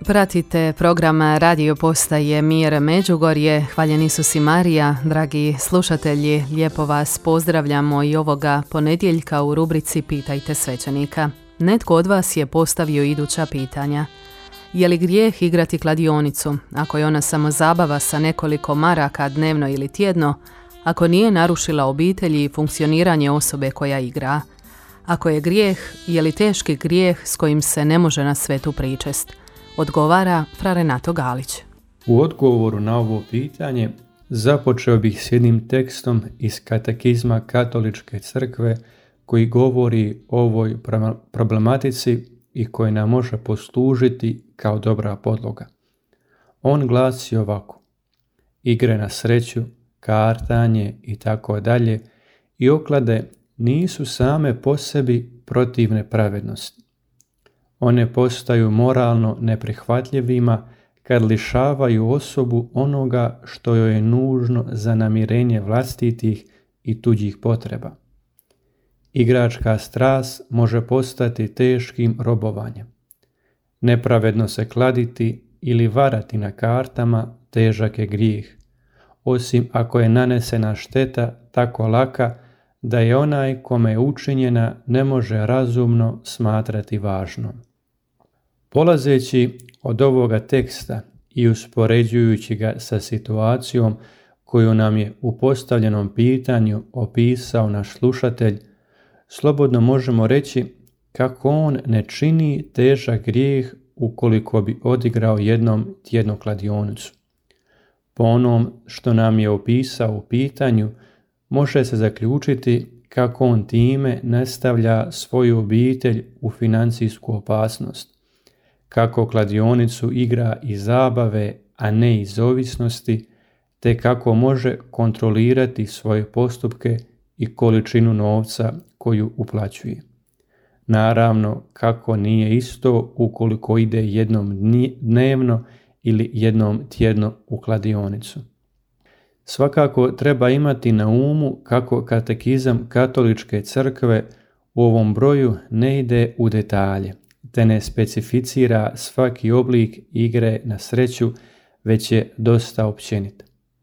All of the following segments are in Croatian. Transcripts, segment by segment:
Pratite program radio postaje Mir Međugorje. Hvaljen Isus i Marija. Dragi slušatelji, lijepo vas pozdravljamo i ovoga ponedjeljka u rubrici Pitajte svećenika. Netko od vas je postavio iduća pitanja. Je li grijeh igrati kladionicu, ako je ona samo zabava sa nekoliko maraka dnevno ili tjedno, ako nije narušila obitelji i funkcioniranje osobe koja igra? Ako je grijeh, je li teški grijeh s kojim se ne može na svetu pričest? Odgovara fra Renato Galić. U odgovoru na ovo pitanje započeo bih s jednim tekstom iz Katekizma Katoličke crkve koji govori o ovoj problematici i koji nam može poslužiti kao dobra podloga. On glasi ovako: igre na sreću, kartanje i tako dalje i oklade nisu same po sebi protivne pravednosti. One postaju moralno neprihvatljivima kad lišavaju osobu onoga što joj je nužno za namirenje vlastitih i tuđih potreba. Igračka strast može postati teškim robovanjem. Nepravedno se kladiti ili varati na kartama težak je grijeh, osim ako je nanesena šteta tako laka da je onaj kome je učinjena ne može razumno smatrati važnom. Polazeći od ovoga teksta i uspoređujući ga sa situacijom koju nam je u postavljenom pitanju opisao naš slušatelj, slobodno možemo reći kako on ne čini težak grijeh ukoliko bi odigrao jednom tjedno kladionicu. Po onom što nam je opisao u pitanju, može se zaključiti kako on time ne stavlja svoju obitelj u financijsku opasnost, kako kladionicu igra iz zabave, a ne iz ovisnosti, te kako može kontrolirati svoje postupke i količinu novca koju uplaćuje. Naravno, kako nije isto ukoliko ide jednom dnevno ili jednom tjedno u kladionicu. Svakako treba imati na umu kako Katekizam Katoličke crkve u ovom broju ne ide u detalje, te ne specificira svaki oblik igre na sreću, već je dosta općenit.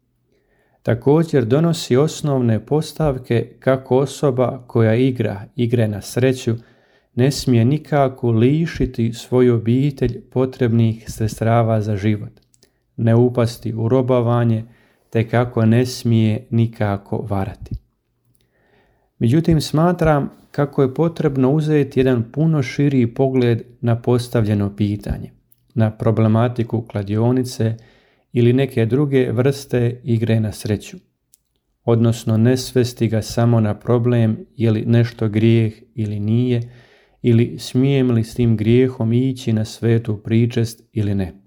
Također donosi osnovne postavke kako osoba koja igra igre na sreću ne smije nikako lišiti svoju obitelj potrebnih sredstava za život, ne upasti u robovanje, te kako ne smije nikako varati. Međutim, smatram kako je potrebno uzeti jedan puno širi pogled na postavljeno pitanje, na problematiku kladionice ili neke druge vrste igre na sreću, odnosno ne svesti ga samo na problem je li nešto grijeh ili nije, ili smijem li s tim grijehom ići na svetu pričest ili ne.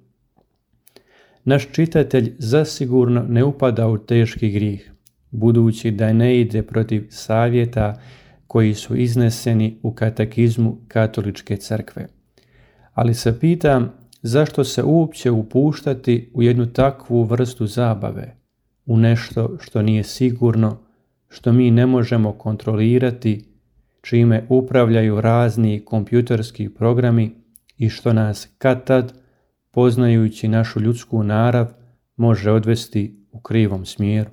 Naš čitatelj zasigurno ne upada u teški grijeh, budući da ne ide protiv savjeta koji su izneseni u Katekizmu Katoličke crkve. Ali se pitam zašto se uopće upuštati u jednu takvu vrstu zabave, u nešto što nije sigurno, što mi ne možemo kontrolirati, čime upravljaju razni kompjuterski programi i što nas kad-tad, poznajući našu ljudsku narav, može odvesti u krivom smjeru.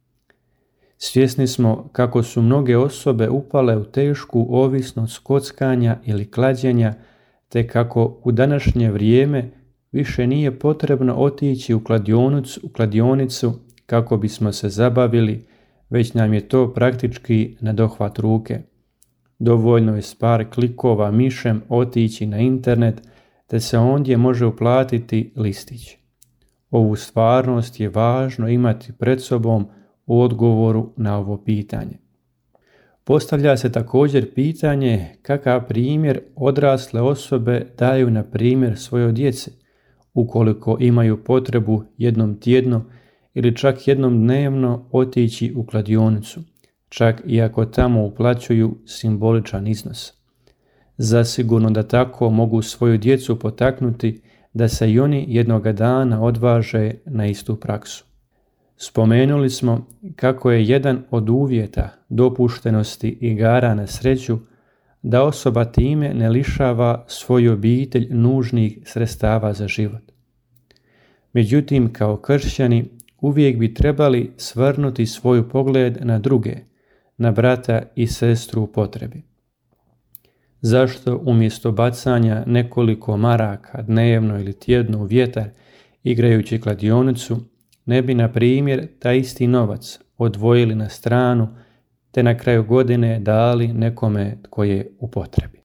Svjesni smo kako su mnoge osobe upale u tešku ovisnost kockanja ili klađenja, te kako u današnje vrijeme više nije potrebno otići u kladionicu kako bismo se zabavili, već nam je to praktički na dohvat ruke. Dovoljno je s par klikova mišem otići na internet, te se ondje može uplatiti listić. Ovu stvarnost je važno imati pred sobom u odgovoru na ovo pitanje. Postavlja se također pitanje kakav primjer odrasle osobe daju na primjer svojoj djeci, ukoliko imaju potrebu jednom tjedno ili čak jednom dnevno otići u kladionicu, čak i ako tamo uplaćuju simboličan iznos. Zasigurno da tako mogu svoju djecu potaknuti da se i oni jednoga dana odvaže na istu praksu. Spomenuli smo kako je jedan od uvjeta dopuštenosti igara na sreću da osoba time ne lišava svoju obitelj nužnih sredstava za život. Međutim, kao kršćani uvijek bi trebali svrnuti svoj pogled na druge, na brata i sestru u potrebi. Zašto umjesto bacanja nekoliko maraka dnevno ili tjedno u vjetar igrajući kladionicu, ne bi, na primjer, taj isti novac odvojili na stranu te na kraju godine dali nekome tko je u potrebi?